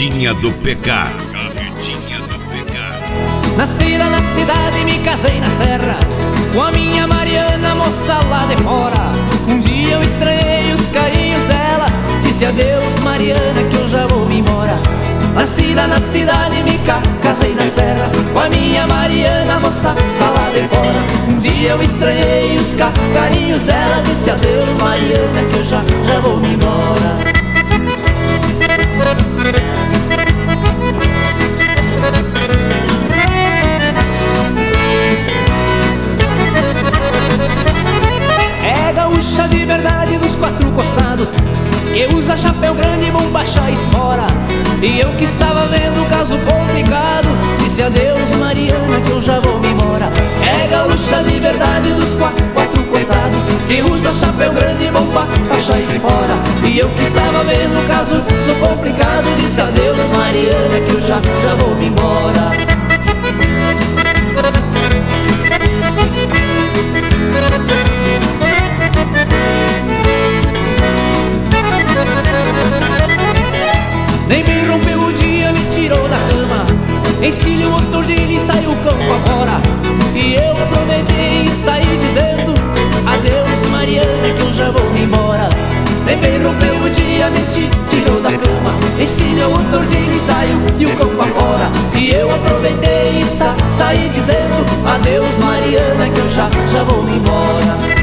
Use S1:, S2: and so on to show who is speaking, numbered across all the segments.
S1: Carretinha do PK. Carretinha do PK.
S2: Nascida na cidade, me casei na serra com a minha Mariana, moça lá de fora. Um dia eu estranhei os carinhos dela, disse adeus Mariana que eu já vou me embora. Nascida na cidade, me casei na serra com a minha Mariana, moça lá de fora. Um dia eu estranhei os carinhos dela, disse adeus Mariana que eu já vou me embora. É gaúcha de verdade dos quatro costados, que usa chapéu grande, bombacha e espora. E eu que estava vendo o caso complicado, disse adeus Mariana que eu já vou me embora. É gaúcha de verdade dos quatro costados, que usa chapéu grande, bombacha e espora. E eu que estava vendo o caso complicado, disse adeus Mariana que eu já vou me embora. Nem me rompeu o dia, me tirou da cama, encilhou o tordilho e saiu o campo afora. E eu aproveitei e saí dizendo adeus Mariana que eu já vou me embora. Nem me rompeu o dia, me tirou da cama, encilhou o tordilho e saiu o campo afora. E eu aproveitei e saí dizendo adeus Mariana que eu já vou me embora.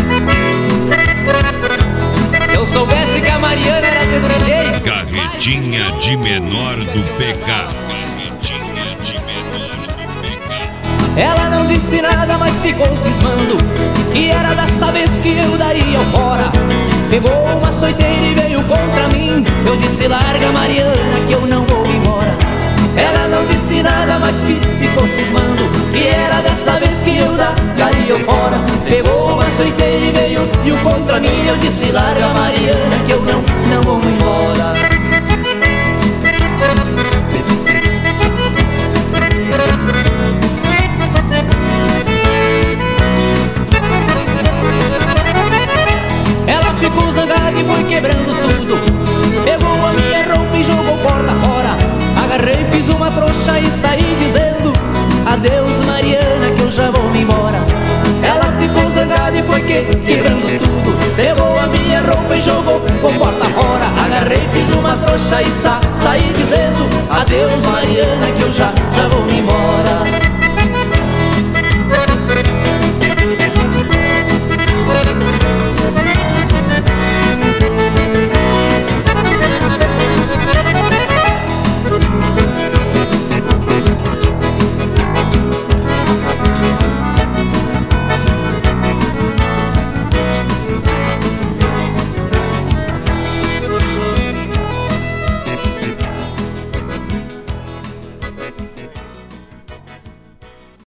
S2: Se eu soubesse que a Mariana era desse jeito.
S1: Carretinha de menor do PK. Carretinha de menor do PK.
S2: Ela não disse nada, mas ficou cismando que era desta vez que eu daria o fora. Pegou uma açoiteira e veio contra mim. Eu disse larga Mariana que eu não vou embora. Ela não disse nada, mas ficou cismando que era desta vez que eu daria o fora. Pegou uma açoiteira e veio contra mim. Eu disse larga Mariana que eu não vou embora. Ela ficou zangada e foi quebrando tudo, pegou a minha roupa e jogou porta fora. Agarrei, fiz uma trouxa e saí dizendo adeus Mariana que eu já vou me embora. Ela ficou zangada e foi quebrando tudo, pegou a minha roupa e jogou com porta fora. Agarrei, fiz uma trouxa e saí dizendo